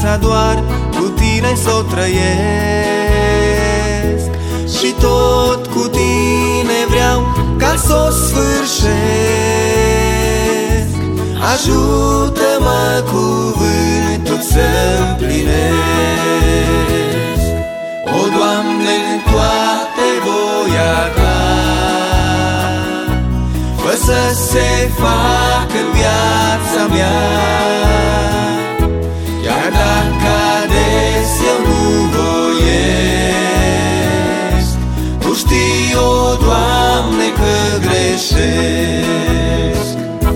viața doar cu tine s-o trăiesc, și tot cu tine vreau ca s-o sfârșesc. Ajută-mă cuvântul să împlinesc, o, Doamne, în toate voia Ta, fă să se facă în viața mea. Iar dacă ades eu nu voiesc, Tu știi, o, Doamne, că greșesc.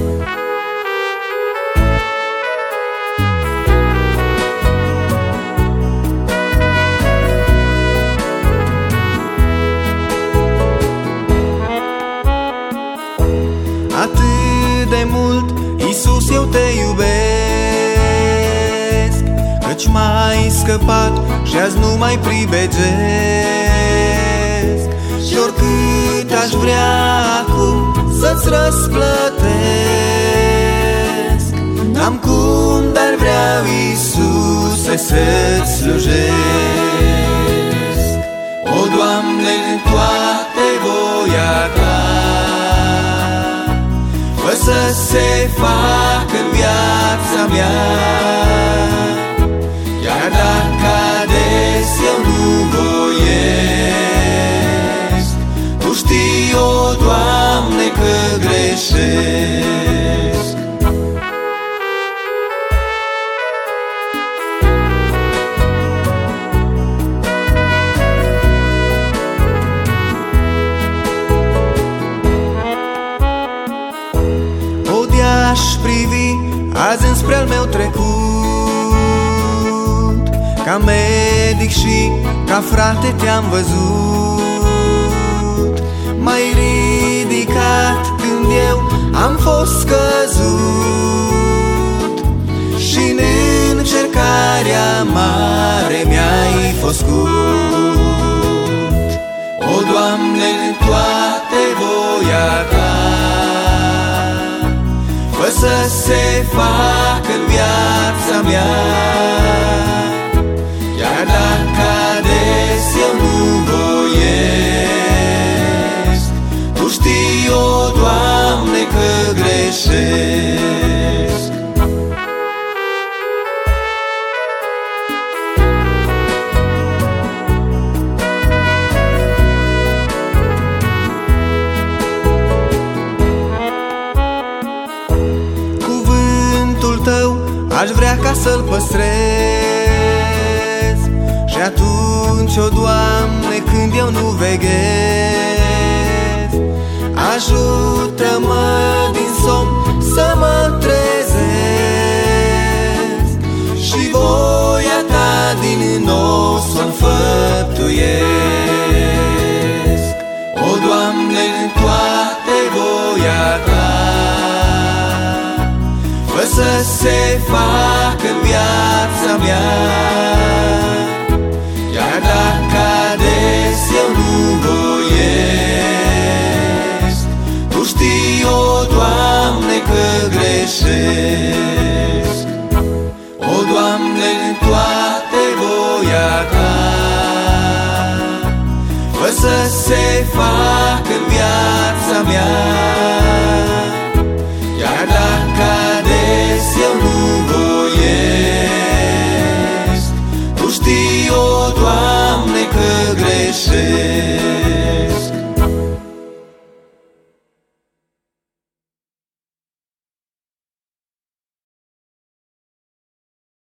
Atât de mult, Iisus, eu Te iubesc, căci m-ai scăpat și azi nu mai pribegesc. Și oricât aș vrea acum să-ți răsplătesc, n-am cum, dar vreau, Iisuse, să-ți slujesc. O, Doamne, în toate voia Ta, fă să se facă în viața mea. Iar dacă ades eu nu voiesc, Tu știi, o, Doamne, că greșesc. Aș privi azi înspre al meu trecut, ca medic și ca frate Te-am văzut. M-ai ridicat când eu am fost scăzut, și în încercarea mare mi-ai fost scut. O, Doamne, în toate voia Ta, fă să se facă în viața mea. Iar dacă ades eu nu voiesc, Tu știi, o, Doamne, că greșesc. Tău aș vrea ca să-l păstrez, și atunci, o, Doamne, când eu nu veghez, ajută-mă din somn să mă trezesc, și voia Ta din nou să-o înfăptuiesc. O, Doamne, în toate voia Ta, fă să se facă în viața mea. Iar dacă ades eu nu voiesc, Tu știi, o, Doamne, că greșesc. O, Doamne, în toate voia Ta, fă să se facă